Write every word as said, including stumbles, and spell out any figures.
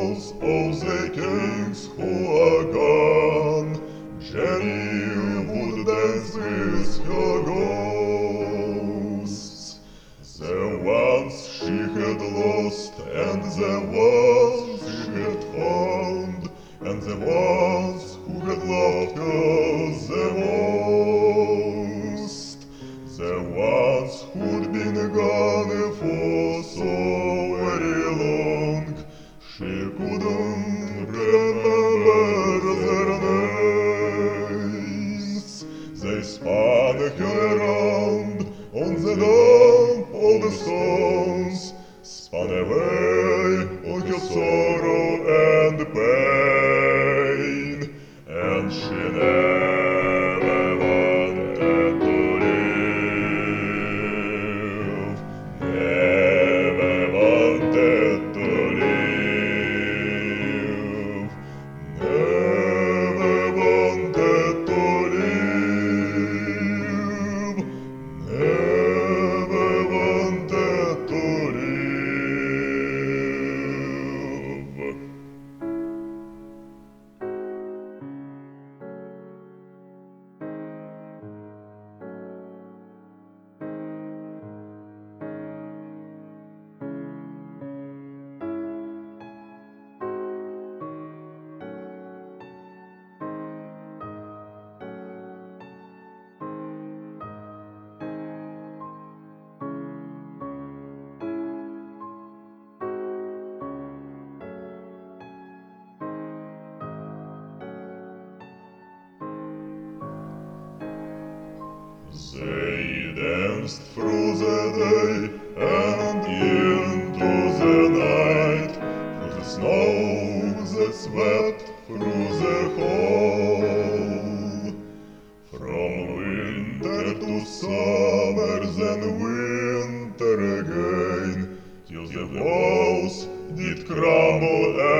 halls of the kings who are gone. Jenny would dance with her ghosts, the ones she had lost and the ones she had found, and the ones who had loved her the most, the ones who'd been gone for so very long she couldn't remember their names. They spun her around on the dump of the stones, spun away all her sorrow and pain, and she never wanted to live, never wanted to live, never wanted to live, never wanted to live. They danced through the day and into the night, through the snow that swept through the hall. From winter to summer, then winter again, till the walls did crumble